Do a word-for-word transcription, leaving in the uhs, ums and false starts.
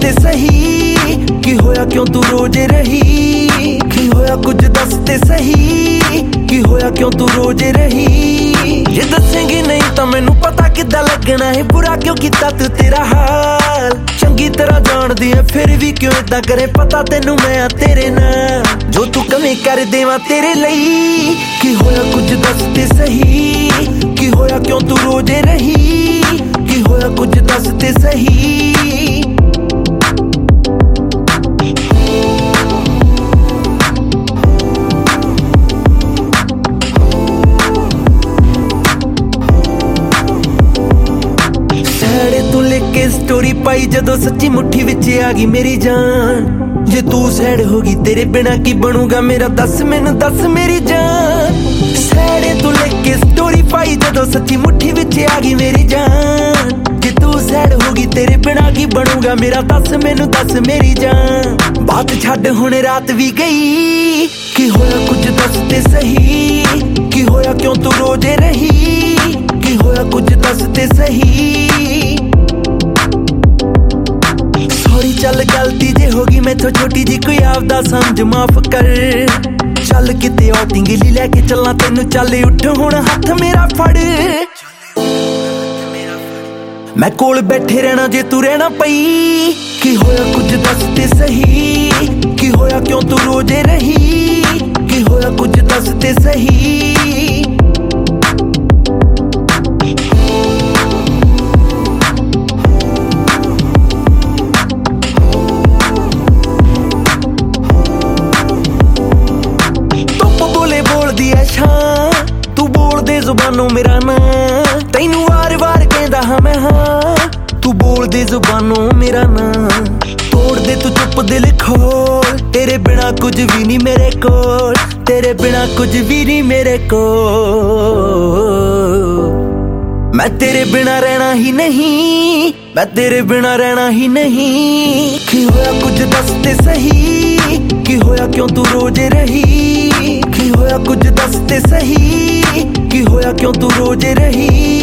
ते सही की होया क्यों तू रोज रही की होया कुछ दस ते सही की होया क्यों तू रोज रही जे दसेंगी नहीं तो मैनू पता किद्दां लगना है बुरा क्यों कीता तू तेरा हाल चंगी तरह जानदी है फिर भी क्यों इदां करे पता तेनू मैं आ तेरे नाल जो तू कमी कर देवां तेरे लई की होया कुछ दस ते सही की होया क्यों तू रोज रही की होया कुछ दस ते सही स्टोरी पाई जदों सच्ची मुट्ठी विच आ गई मेरी जान जे तू सैड होगी तेरे बिना की बनूगा मेरा दस मैनू दस मेरी जान सैडे तू लेके स्टोरी पाई जदों सच्ची मुट्ठी विच आ गई मेरी जान जे तू सैड होगी तेरे बिना की बनूगा मेरा दस मैनू दस मेरी जान बात छड्ड हुण रात भी गई की होया कुछ दस ते सही की होया क्यों तू रोज रही की होया कुछ दस ते सही चल गलती जे होगी मैथों छोटी जी कोई आपदा समझ माफ कर चल किते आउटिंग ली लैके चलना तेनू चल उठ हुण हथ मेरा फड़ मैं कोल बैठे रहना जे तू रहना पई की होया कुछ दस ते सही की होया क्यों तू रोज रही की होया कुछ दस ते सही तू बोल दे जुबानों मेरा ना तैनू वार वार कहंदा हां मैं हां तू बोल दे जुबानों मेरा ना तोड़ दे तू चुप दिल खोल तेरे बिना कुछ भी नहीं मेरे कोल तेरे बिना कुछ भी नहीं मेरे कोल मैं तेरे बिना रहना ही नहीं मैं तेरे बिना रहना ही नहीं की होया कुछ दस ते सही की होया क्यों तू रोज रही की होया कुछ दस ते सही की होया क्यों तू रोज रही